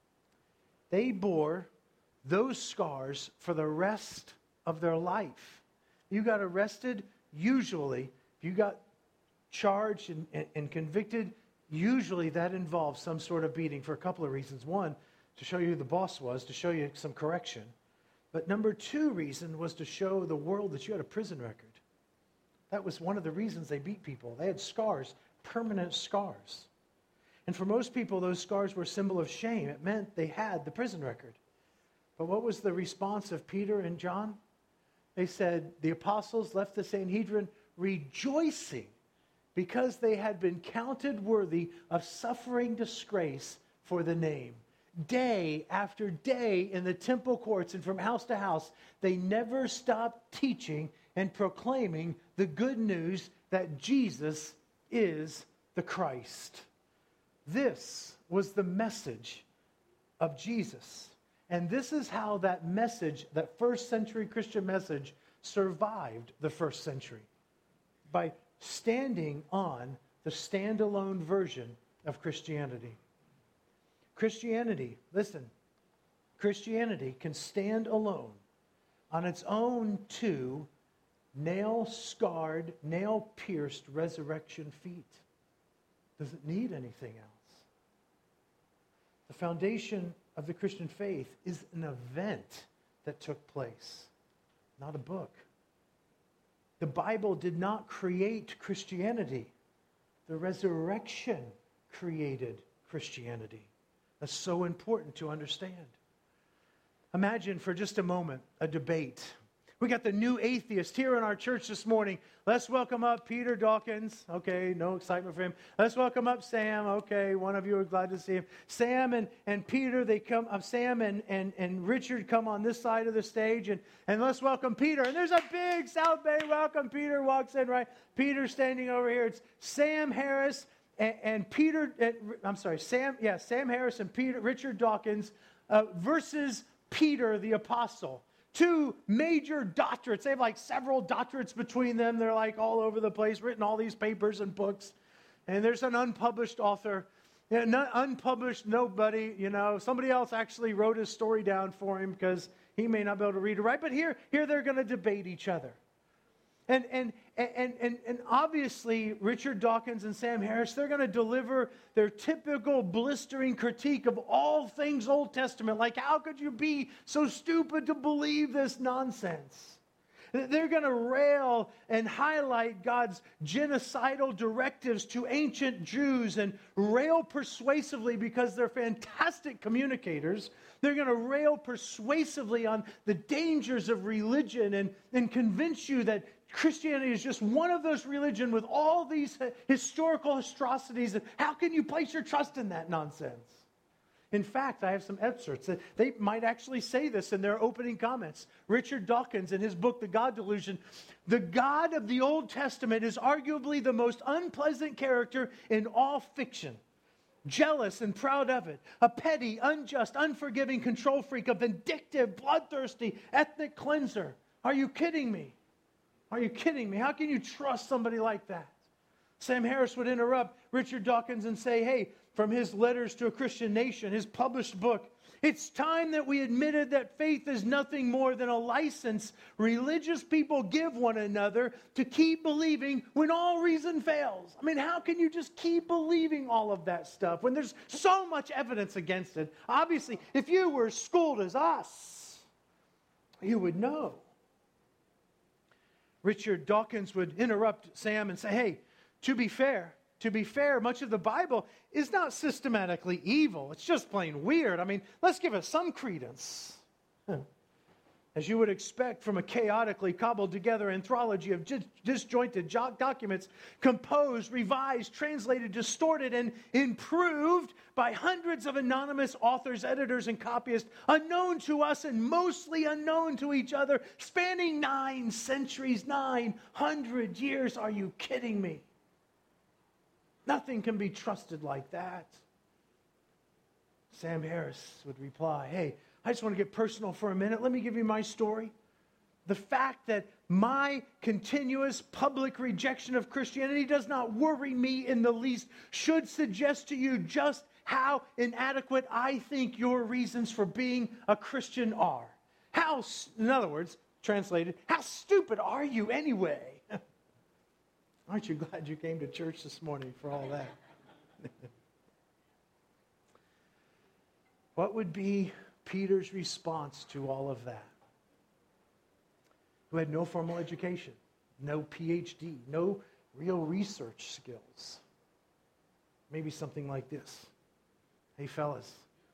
They bore those scars for the rest of their life. You got arrested, usually, if you got charged and, and, and convicted, usually that involves some sort of beating for a couple of reasons. One, to show you who the boss was, to show you some correction. But number two reason was to show the world that you had a prison record. That was one of the reasons they beat people. They had scars, permanent scars. And for most people, those scars were a symbol of shame. It meant they had the prison record. But what was the response of Peter and John? They said, the apostles left the Sanhedrin rejoicing because they had been counted worthy of suffering disgrace for the name. Day after day in the temple courts and from house to house, they never stopped teaching and proclaiming the good news that Jesus is the Christ. This was the message of Jesus. And this is how that message, that first century Christian message, survived the first century. By standing on the standalone version of Christianity. Christianity, listen, Christianity can stand alone on its own two nail-scarred, nail-pierced resurrection feet. Doesn't need anything else. The foundation of the Christian faith is an event that took place, not a book. The Bible did not create Christianity. The resurrection created Christianity. That's so important to understand. Imagine for just a moment a debate. We got the new atheist here in our church this morning. Let's welcome up Peter Dawkins. Okay, no excitement for him. Let's welcome up Sam. Okay, one of you are glad to see him. Sam and, and Peter, they come up. Sam and, and, and Richard come on this side of the stage. And, and let's welcome Peter. And there's a big South Bay welcome. Peter walks in, right? Peter standing over here. It's Sam Harris and, and Peter, uh, I'm sorry, Sam, yeah, Sam Harris and Peter, Richard Dawkins uh, versus Peter the apostle. Two major doctorates. They have like several doctorates between them. They're like all over the place, written all these papers and books. And there's an unpublished author. Yeah, not unpublished nobody, you know. Somebody else actually wrote his story down for him because he may not be able to read it right. But here, here they're going to debate each other. And, and, and, and, and obviously, Richard Dawkins and Sam Harris, they're going to deliver their typical blistering critique of all things Old Testament. Like, how could you be so stupid to believe this nonsense? They're going to rail and highlight God's genocidal directives to ancient Jews and rail persuasively because they're fantastic communicators. They're going to rail persuasively on the dangers of religion and, and convince you that Christianity is just one of those religions with all these historical atrocities. And how can you place your trust in that nonsense? In fact, I have some excerpts that they might actually say this in their opening comments. Richard Dawkins, in his book, The God Delusion, the God of the Old Testament is arguably the most unpleasant character in all fiction. Jealous and proud of it, a petty, unjust, unforgiving control freak, a vindictive, bloodthirsty, ethnic cleanser. Are you kidding me? Are you kidding me? How can you trust somebody like that? Sam Harris would interrupt Richard Dawkins and say, hey, from his Letters to a Christian Nation, his published book, it's time that we admitted that faith is nothing more than a license religious people give one another to keep believing when all reason fails. I mean, how can you just keep believing all of that stuff when there's so much evidence against it? Obviously, if you were schooled as us, you would know. Richard Dawkins would interrupt Sam and say, hey, to be fair, to be fair, much of the Bible is not systematically evil. It's just plain weird. I mean, let's give it some credence. As you would expect from a chaotically cobbled together anthology of disjointed documents, composed, revised, translated, distorted, and improved by hundreds of anonymous authors, editors, and copyists, unknown to us and mostly unknown to each other, spanning nine centuries, nine hundred years. Are you kidding me? Nothing can be trusted like that. Sam Harris would reply, hey, I just want to get personal for a minute. Let me give you my story. The fact that my continuous public rejection of Christianity does not worry me in the least should suggest to you just how inadequate I think your reasons for being a Christian are. How, in other words, translated, how stupid are you anyway? Aren't you glad you came to church this morning for all that? What would be Peter's response to all of that? Who had no formal education, no P H D, no real research skills. maybe something like this. Hey, fellas,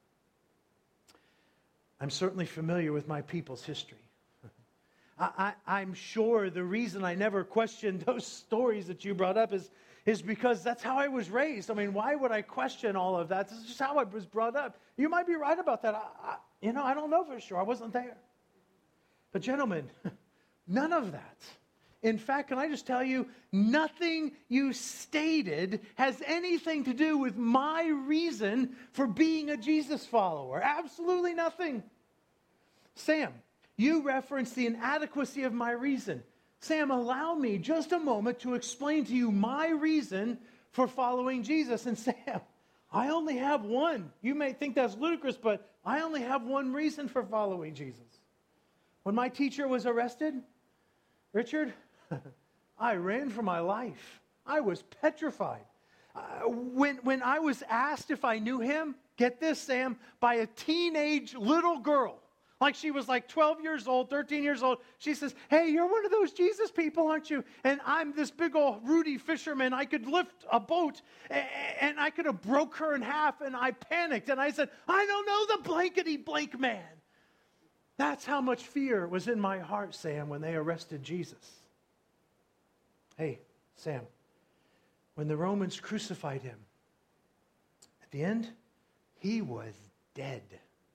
I'm certainly familiar with my people's history. I, I, I'm sure the reason I never questioned those stories that you brought up is, is because that's how I was raised. I mean, why would I question all of that? This is just how I was brought up. You might be right about that. I, I, you know, I don't know for sure. I wasn't there. But gentlemen, none of that. In fact, can I just tell you, nothing you stated has anything to do with my reason for being a Jesus follower. Absolutely nothing. Sam, you referenced the inadequacy of my reason. Sam, allow me just a moment to explain to you my reason for following Jesus. And Sam, I only have one. You may think that's ludicrous, but I only have one reason for following Jesus. When my teacher was arrested, Richard, I ran for my life. I was petrified. Uh, when, when I was asked if I knew him, get this, Sam, by a teenage little girl, like she was like twelve years old, thirteen years old, she says, hey, you're one of those Jesus people, aren't you? And I'm this big old Rudy fisherman. I could lift a boat, and I could have broke her in half, and I panicked, and I said, I don't know the blankety blank man. That's how much fear was in my heart, Sam, when they arrested Jesus. Hey, Sam, when the Romans crucified him, at the end, he was dead.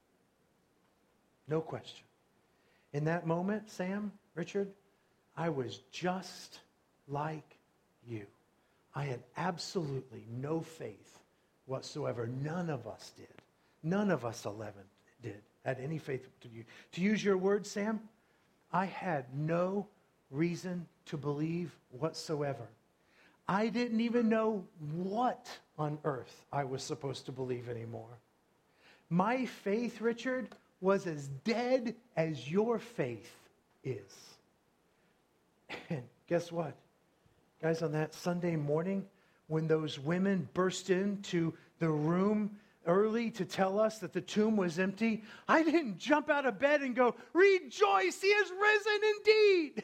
No question. In that moment, Sam, Richard, I was just like you. I had absolutely no faith whatsoever. None of us did. None of us eleven did, had any faith to you. To use your words, Sam, I had no reason to believe whatsoever. I didn't even know what on earth I was supposed to believe anymore. My faith, Richard, was as dead as your faith is. And guess what? Guys, on that Sunday morning, when those women burst into the room early to tell us that the tomb was empty, I didn't jump out of bed and go, rejoice, he is risen indeed.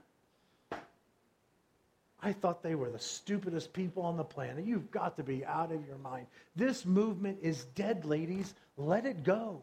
I thought they were the stupidest people on the planet. You've got to be out of your mind. This movement is dead, ladies. Let it go.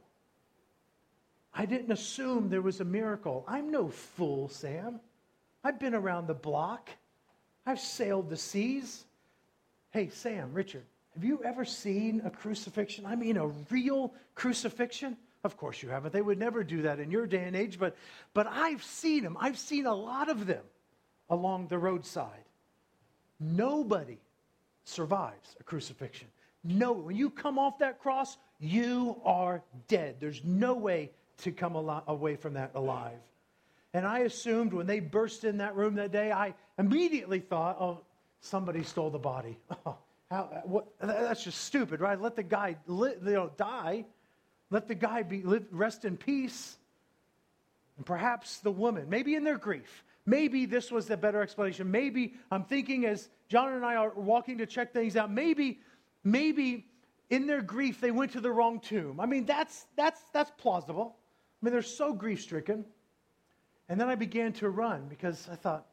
I didn't assume there was a miracle. I'm no fool, Sam. I've been around the block. I've sailed the seas. Hey, Sam, Richard, have you ever seen a crucifixion? I mean, a real crucifixion? Of course you haven't. They would never do that in your day and age, but, but I've seen them. I've seen a lot of them along the roadside. Nobody survives a crucifixion. No, when you come off that cross, you are dead. There's no way to come al- away from that alive. And I assumed when they burst in that room that day, I immediately thought, oh, somebody stole the body. Oh, how, what, that's just stupid, right? Let the guy li- you know, die. Let the guy be live, rest in peace. And perhaps the woman, maybe in their grief, maybe this was the better explanation. Maybe I'm thinking as John and I are walking to check things out, maybe, maybe in their grief they went to the wrong tomb. I mean, that's that's that's plausible. I mean, they're so grief-stricken. And then I began to run because I thought,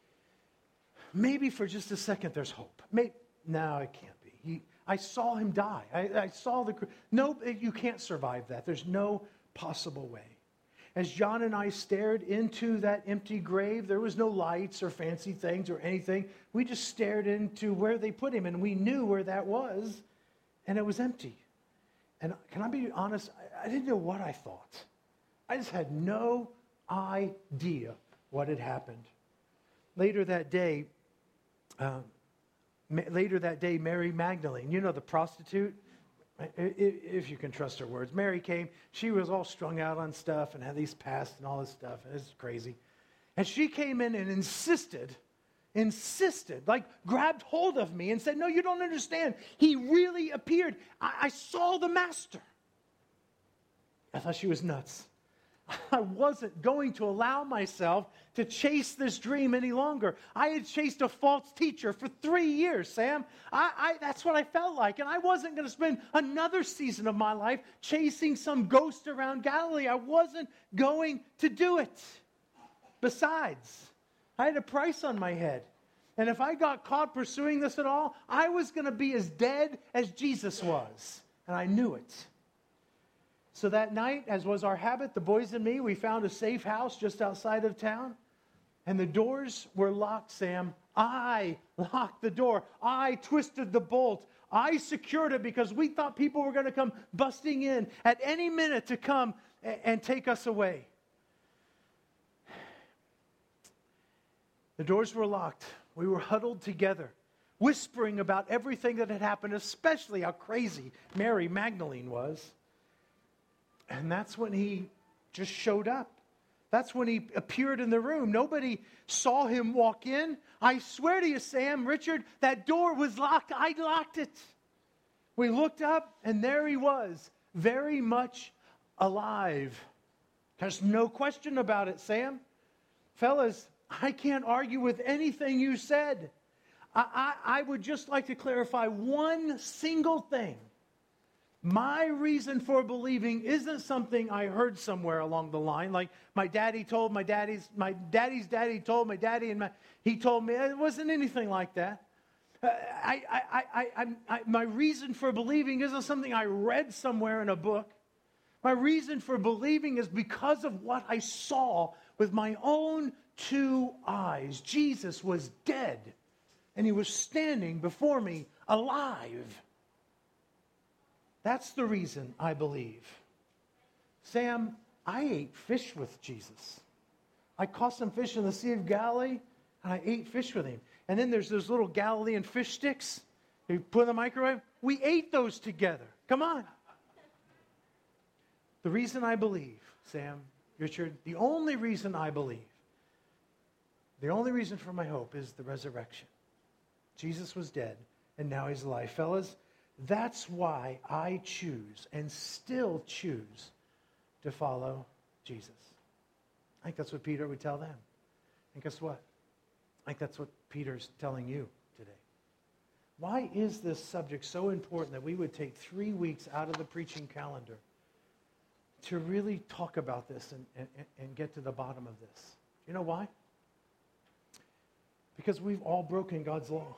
maybe for just a second there's hope. Maybe, no, it can't be. He, I saw him die. I, I saw the... No, you can't survive that. There's no possible way. As John and I stared into that empty grave, there was no lights or fancy things or anything. We just stared into where they put him, and we knew where that was, and it was empty. And can I be honest? I, I didn't know what I thought. I just had no idea what had happened. Later that day, um, ma- later that day, Mary Magdalene, you know, the prostitute, if you can trust her words. Mary came. She was all strung out on stuff and had these pasts and all this stuff. It's crazy. And she came in and insisted, insisted, like grabbed hold of me and said, no, you don't understand. He really appeared. I, I saw the master. I thought she was nuts. I wasn't going to allow myself to chase this dream any longer. I had chased a false teacher for three years, Sam. I, I, that's what I felt like. And I wasn't going to spend another season of my life chasing some ghost around Galilee. I wasn't going to do it. Besides, I had a price on my head. And if I got caught pursuing this at all, I was going to be as dead as Jesus was. And I knew it. So that night, as was our habit, the boys and me, we found a safe house just outside of town. And the doors were locked, Sam. I locked the door. I twisted the bolt. I secured it because we thought people were going to come busting in at any minute to come and take us away. The doors were locked. We were huddled together, whispering about everything that had happened, especially how crazy Mary Magdalene was. And that's when he just showed up. That's when he appeared in the room. Nobody saw him walk in. I swear to you, Sam, Richard, that door was locked. I locked it. We looked up, and there he was, very much alive. There's no question about it, Sam. Fellas, I can't argue with anything you said. I, I, I would just like to clarify one single thing. My reason for believing isn't something I heard somewhere along the line, like my daddy told my daddy's, my daddy's daddy told my daddy, and my, he told me. It wasn't anything like that. Uh, I, I, I, I, I, my reason for believing isn't something I read somewhere in a book. My reason for believing is because of what I saw with my own two eyes. Jesus was dead, and he was standing before me alive. That's the reason I believe. Sam, I ate fish with Jesus. I caught some fish in the Sea of Galilee, and I ate fish with him. And then there's those little Galilean fish sticks you put in the microwave. We ate those together. Come on. The reason I believe, Sam, Richard, the only reason I believe, the only reason for my hope is the resurrection. Jesus was dead, and now he's alive. Fellas, that's why I choose and still choose to follow Jesus. I think that's what Peter would tell them. And guess what? I think that's what Peter's telling you today. Why is this subject so important that we would take three weeks out of the preaching calendar to really talk about this and, and, and get to the bottom of this? You know why? Because we've all broken God's law.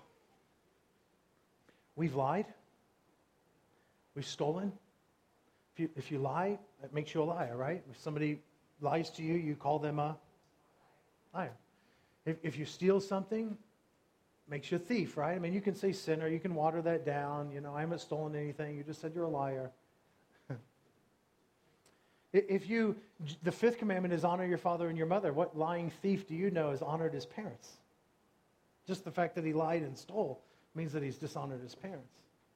We've lied. We've stolen. If you, if you lie, that makes you a liar, right? If somebody lies to you, you call them a liar. If, if you steal something, makes you a thief, right? I mean, you can say sinner, you can water that down. You know, I haven't stolen anything. You just said you're a liar. If you, the fifth commandment is honor your father and your mother. What lying thief do you know has honored his parents? Just the fact that he lied and stole means that he's dishonored his parents.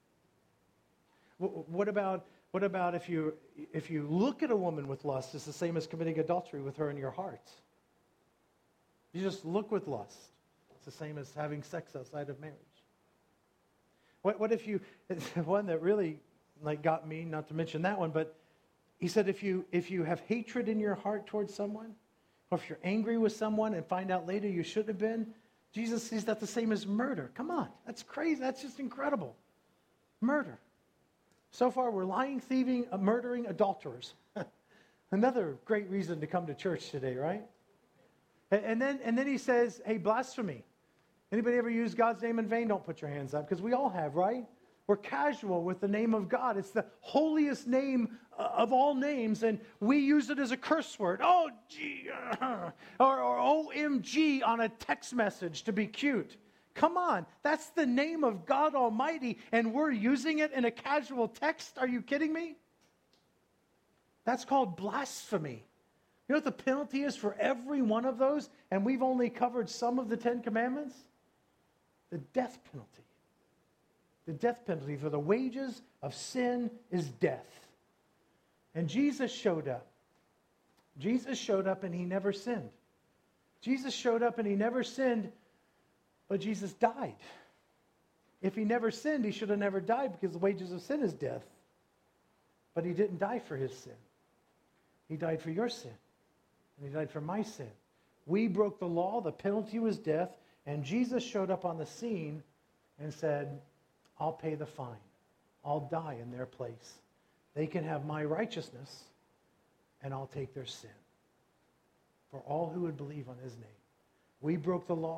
What about what about if you if you look at a woman with lust, it's the same as committing adultery with her in your heart. You just look with lust. It's the same as having sex outside of marriage. What what if you one that really like got me, not to mention that one, but he said if you if you have hatred in your heart towards someone, or if you're angry with someone and find out later you should have been, Jesus sees that the same as murder. Come on, that's crazy. That's just incredible. Murder. So far, we're lying, thieving, uh, murdering adulterers. Another great reason to come to church today, right? And, and then and then he says, hey, blasphemy. Anybody ever use God's name in vain? Don't put your hands up, because we all have, right? We're casual with the name of God. It's the holiest name uh, of all names, and we use it as a curse word. Oh, gee, uh, or, or O M G on a text message to be cute. Come on, that's the name of God Almighty, and we're using it in a casual text? Are you kidding me? That's called blasphemy. You know what the penalty is for every one of those? And we've only covered some of the Ten Commandments. The death penalty. The death penalty for the wages of sin is death. And Jesus showed up. Jesus showed up and he never sinned. Jesus showed up and he never sinned, but Jesus died. If he never sinned, he should have never died, because the wages of sin is death. But he didn't die for his sin. He died for your sin. And he died for my sin. We broke the law, the penalty was death, and Jesus showed up on the scene and said, I'll pay the fine. I'll die in their place. They can have my righteousness, and I'll take their sin. For all who would believe on his name. We broke the law.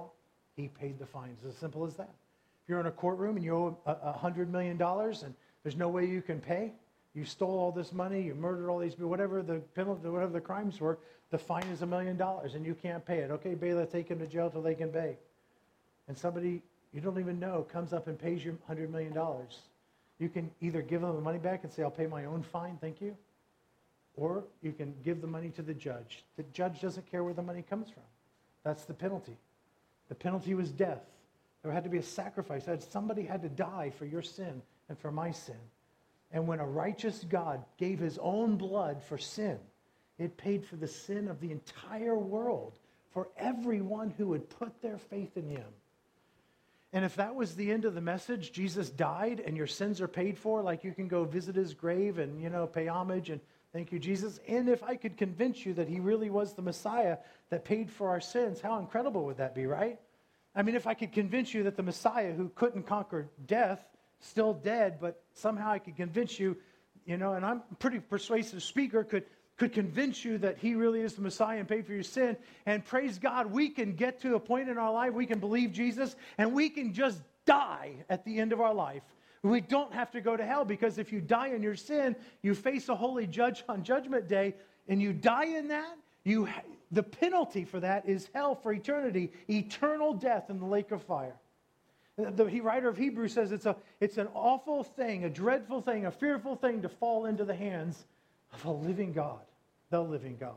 He paid the fine. It's as simple as that. If you're in a courtroom and you owe one hundred million dollars and there's no way you can pay, you stole all this money, you murdered all these people, whatever the penalty, whatever the crimes were, the fine is a million dollars and you can't pay it. Okay, bailiff, take him to jail till they can pay. And somebody you don't even know comes up and pays you one hundred million dollars. You can either give them the money back and say, I'll pay my own fine, thank you. Or you can give the money to the judge. The judge doesn't care where the money comes from. That's the penalty. The penalty was death. There had to be a sacrifice. Somebody had to die for your sin and for my sin. And when a righteous God gave his own blood for sin, it paid for the sin of the entire world, for everyone who would put their faith in him. And if that was the end of the message, Jesus died and your sins are paid for, like you can go visit his grave and, you know, pay homage and thank you, Jesus. And if I could convince you that he really was the Messiah that paid for our sins, how incredible would that be, right? I mean, if I could convince you that the Messiah who couldn't conquer death, still dead, but somehow I could convince you, you know, and I'm a pretty persuasive speaker, could could convince you that he really is the Messiah and paid for your sin. And praise God, we can get to a point in our life, we can believe Jesus, and we can just die at the end of our life. We don't have to go to hell, because if you die in your sin, you face a holy judge on Judgment Day, and you die in that, you the penalty for that is hell for eternity, eternal death in the lake of fire. The writer of Hebrews says it's a it's an awful thing, a dreadful thing, a fearful thing to fall into the hands of a living God, the living God.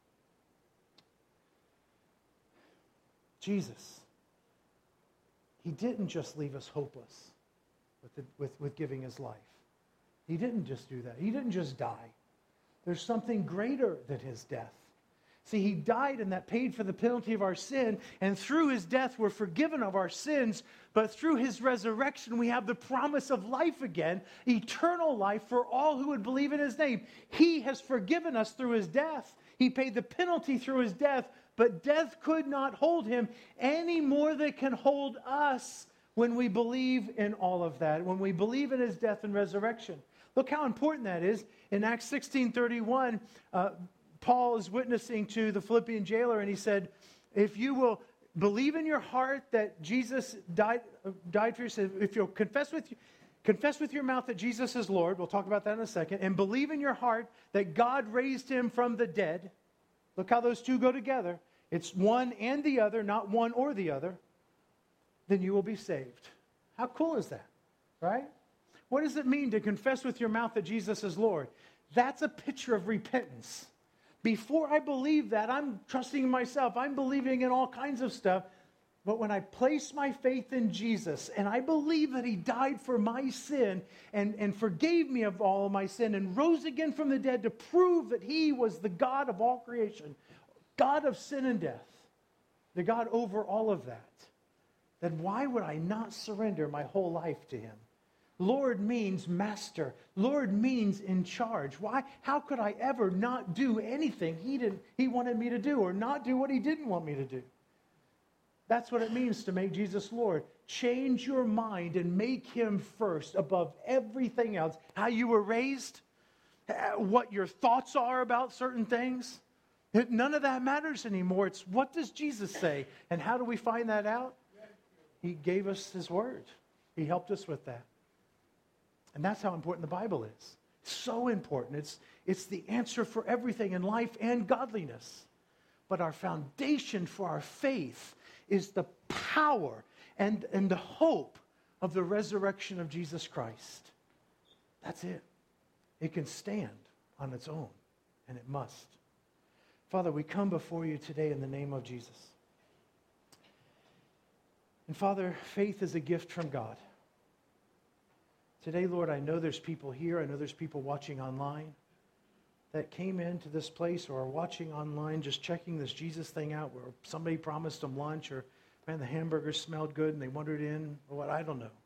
Jesus, he didn't just leave us hopeless with, the, with, with giving his life. He didn't just do that. He didn't just die. There's something greater than his death. See, he died and that paid for the penalty of our sin, and through his death we're forgiven of our sins, but through his resurrection we have the promise of life again, eternal life for all who would believe in his name. He has forgiven us through his death. He paid the penalty through his death, but death could not hold him any more than it can hold us when we believe in all of that, when we believe in his death and resurrection. Look how important that is. In Acts sixteen thirty-one, uh, Paul is witnessing to the Philippian jailer, and he said, if you will believe in your heart that Jesus died, died for your sins, if you'll confess with, confess with your mouth that Jesus is Lord, we'll talk about that in a second, and believe in your heart that God raised him from the dead, look how those two go together. It's one and the other, not one or the other, then you will be saved. How cool is that, right? What does it mean to confess with your mouth that Jesus is Lord? That's a picture of repentance. Before I believe that, I'm trusting in myself. I'm believing in all kinds of stuff. But when I place my faith in Jesus and I believe that he died for my sin and, and forgave me of all of my sin and rose again from the dead to prove that he was the God of all creation, God of sin and death, the God over all of that, then why would I not surrender my whole life to him? Lord means master. Lord means in charge. Why? How could I ever not do anything he didn't, he wanted me to do, or not do what he didn't want me to do? That's what it means to make Jesus Lord. Change your mind and make him first above everything else. How you were raised, what your thoughts are about certain things. None of that matters anymore. It's what does Jesus say? And how do we find that out? He gave us his word. He helped us with that. And that's how important the Bible is. So important. It's, it's the answer for everything in life and godliness. But our foundation for our faith is the power and, and the hope of the resurrection of Jesus Christ. That's it. It can stand on its own, and it must. Father, we come before you today in the name of Jesus. And Father, faith is a gift from God. Today, Lord, I know there's people here, I know there's people watching online that came into this place or are watching online just checking this Jesus thing out where somebody promised them lunch or, man, the hamburgers smelled good and they wandered in or what, I don't know.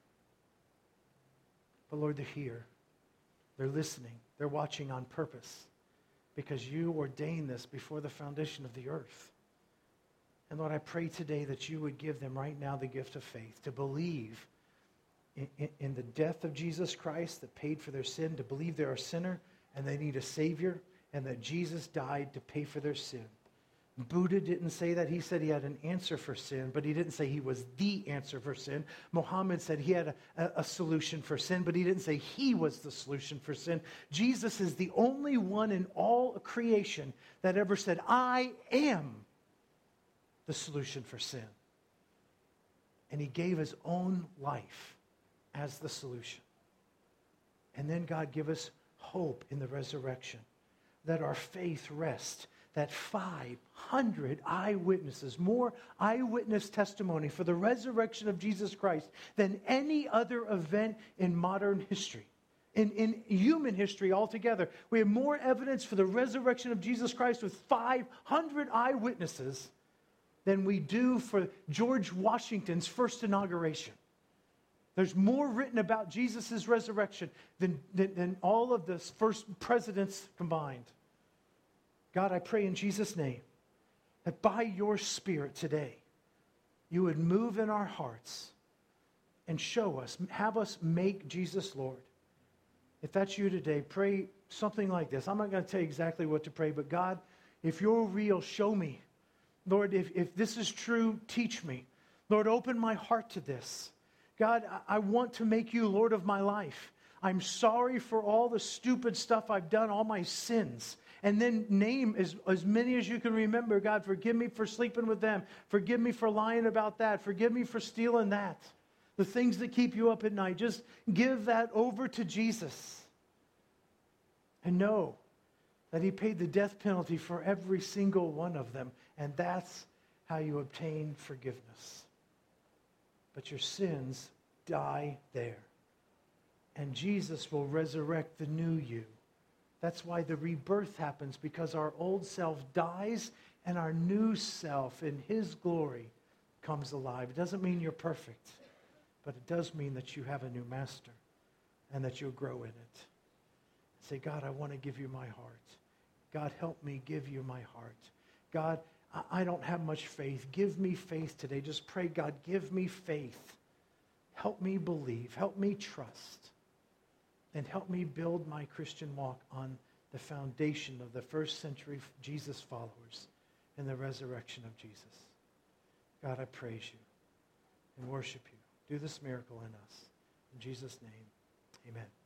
But Lord, they're here. They're listening. They're watching on purpose because you ordained this before the foundation of the earth. And Lord, I pray today that you would give them right now the gift of faith to believe in, in, in the death of Jesus Christ that paid for their sin, to believe they're a sinner and they need a Savior, and that Jesus died to pay for their sin. Buddha didn't say that. He said he had an answer for sin, but he didn't say he was the answer for sin. Muhammad said he had a, a, a solution for sin, but he didn't say he was the solution for sin. Jesus is the only one in all creation that ever said, I am the solution for sin. And he gave his own life as the solution. And then God give us hope in the resurrection, that our faith rests, that five hundred eyewitnesses, more eyewitness testimony for the resurrection of Jesus Christ than any other event in modern history. In, in human history altogether, we have more evidence for the resurrection of Jesus Christ with five hundred eyewitnesses than we do for George Washington's first inauguration. There's more written about Jesus' resurrection than, than, than all of the first presidents combined. God, I pray in Jesus' name that by your Spirit today, you would move in our hearts and show us, have us make Jesus Lord. If that's you today, pray something like this. I'm not going to tell you exactly what to pray, but God, if you're real, show me. Lord, if, if this is true, teach me. Lord, open my heart to this. God, I, I want to make you Lord of my life. I'm sorry for all the stupid stuff I've done, all my sins. And then name as, as many as you can remember. God, forgive me for sleeping with them. Forgive me for lying about that. Forgive me for stealing that. The things that keep you up at night. Just give that over to Jesus. And know that he paid the death penalty for every single one of them. And that's how you obtain forgiveness. But your sins die there. And Jesus will resurrect the new you. That's why the rebirth happens, because our old self dies and our new self in his glory comes alive. It doesn't mean you're perfect, but it does mean that you have a new master and that you'll grow in it. Say, God, I want to give you my heart. God, help me give you my heart. God, I don't have much faith. Give me faith today. Just pray, God, give me faith. Help me believe. Help me trust. And help me build my Christian walk on the foundation of the first century Jesus followers and the resurrection of Jesus. God, I praise you and worship you. Do this miracle in us. In Jesus' name, amen.